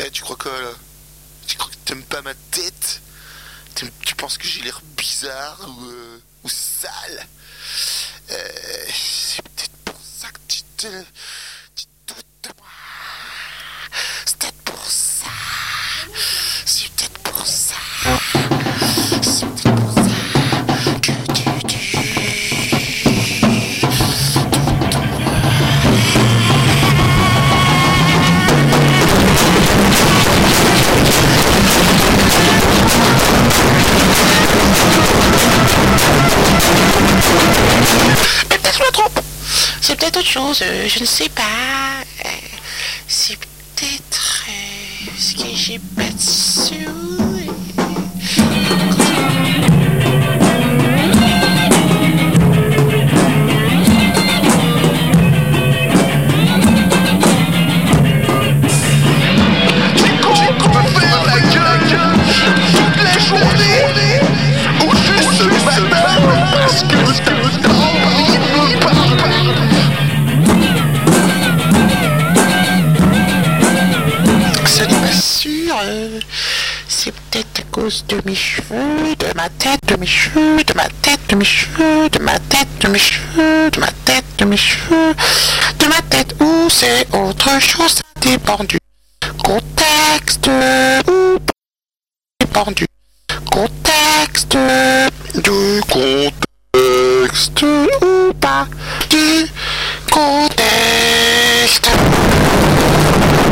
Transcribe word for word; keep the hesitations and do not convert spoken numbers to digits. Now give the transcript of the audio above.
Eh, tu crois quoi là? Tu crois que t'aimes pas ma tête? T'aimes- Tu penses que j'ai l'air bizarre ou, euh, ou sale? Euh, c'est peut-être pour ça que tu te... Tu doutes de moi. C'est peut-être pour ça. C'est peut-être pour ça. C'est peut-être pour ça que tu... tu... Peut-être je me trompe. C'est peut-être autre chose, euh, je ne sais pas. Euh, c'est peut-être euh, ce que j'ai pas de sous. C'est con qu'on peut faire la gueule toute la journée ou juste le matin parce que t'as envie de me parler. Ça n'est pas sûr. euh, C'est peut-être à cause de mes cheveux, de ma tête, de mes cheveux, de ma tête, de mes cheveux, de ma tête, de mes cheveux, de ma tête, de mes cheveux, de ma tête. Ou c'est autre chose, ça dépend du contexte. Ou pas dépend du contexte. Du contexte. Ou pas du contexte.